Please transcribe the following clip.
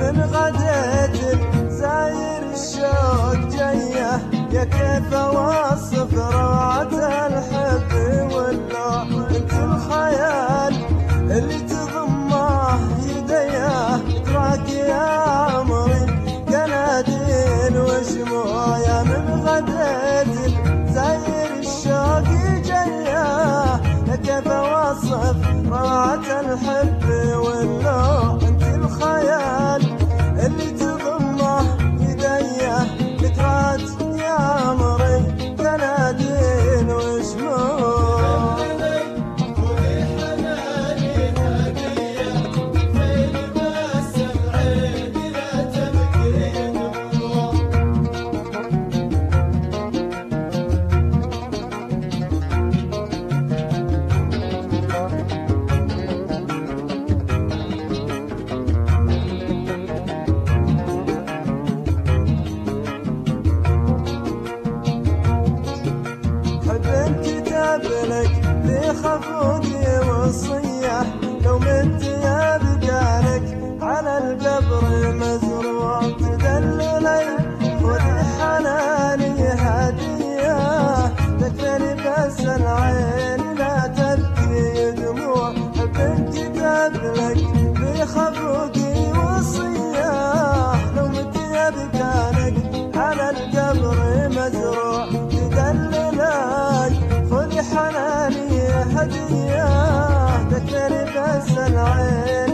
من غديت زاير الشوق جيه، يا كيف اوصف روعة الحب والله. انت الخيال اللي تضمه يديه، تراك يا عمري قناديل وشموع. يا من غديت زاير الشوق جيه، يا كيف اوصف روعة الحب والله. انت الخيال اللي تضمه يديه، تراك يا عمري قناديل وشموع. لك في خفوقي وصية، لو مت يا بقالك على القبر مزروع. تدللي خذي حناني هدية، تكفيني بس العين لا تبكي دموع. حب كتاب لك في خفوقي وصية، لو مت يا بقالك على القبر مزروع. تدللي خذي حناني هدية، تكفيني بس العين